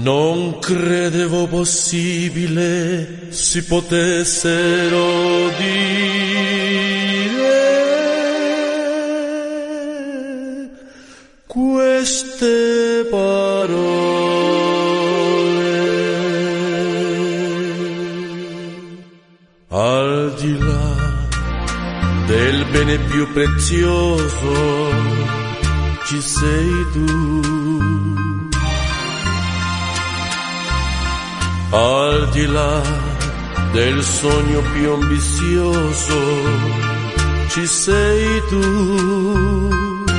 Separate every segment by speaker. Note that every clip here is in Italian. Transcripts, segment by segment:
Speaker 1: Non credevo possibile si potessero dire queste parole. Al di là del bene più prezioso ci sei tu. Al di là del sogno più ambizioso ci sei tu.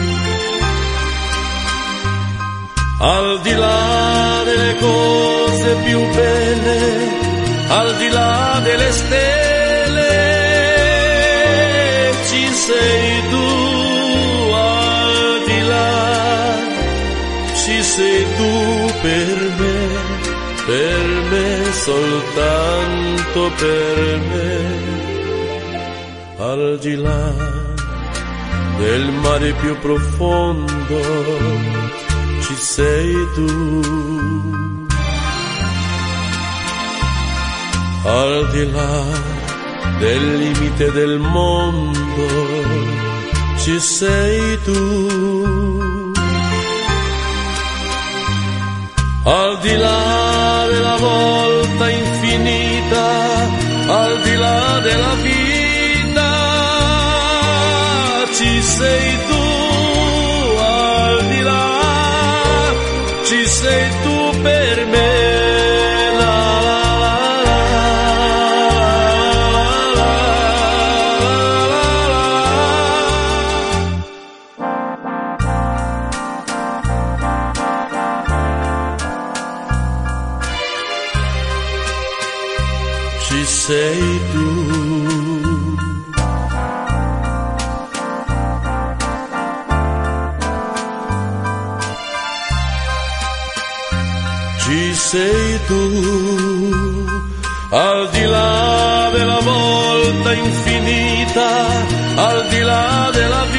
Speaker 1: Al di là delle cose più belle, al di là delle stelle ci sei tu. Al di là ci sei tu per me, soltanto per me. Al di là del mare più profondo ci sei tu. Al di là del limite del mondo ci sei tu. Al di là della volta infinita, al di là della vita ci sei tu. Al di là ci sei tu per me. Ci sei tu. Ci sei tu, al di là della volta infinita, al di là della vita.